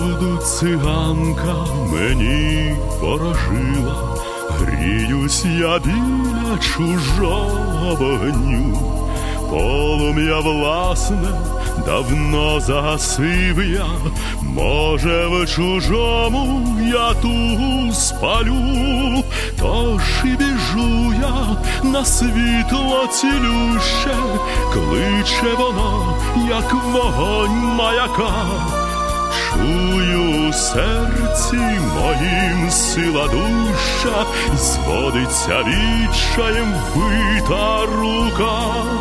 Правду циганка мені ворожила, гріюсь я біля чужого вогню. Полум'я власне давно загасив я, може в чужому я тугу спалю. Тож і біжу я на світло цілюще, кличе воно, як вогонь маяка. Чую у серці моїм сила дужча, й зводиться відчаєм бита рука.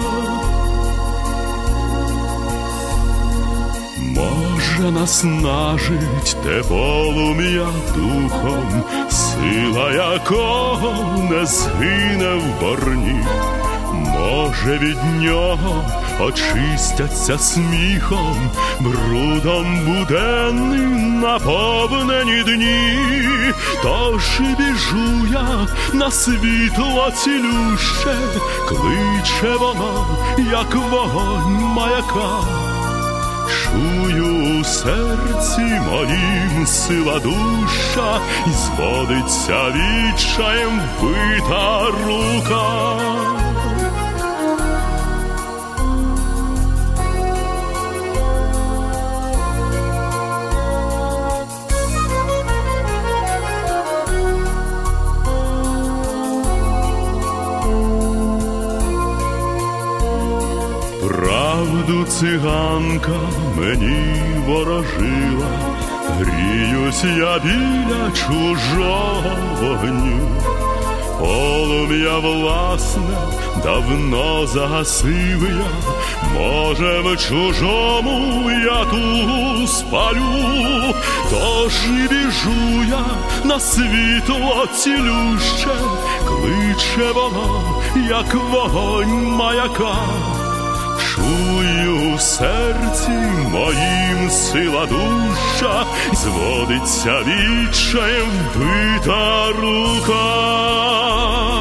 Може наснажить те полум'я духом, сила якого не згине в борні. Може від нього очистяться сміхом, брудом буденним наповнені дні. Тож і біжу я на світло цілюще, кличе воно, як вогонь маяка. Чую у серці моїм сила дужча, і зводиться відчаєм бита рука. Правду циганка мені ворожила, гріюсь я біля чужого вогню. Полум'я власне давно загасив я, може в чужому я тугу спалю. Тож і біжу я на світло цілюще, кличе воно, як вогонь маяка. Чую у серці моїм сила дужча, зводиться відчаєм бита рука.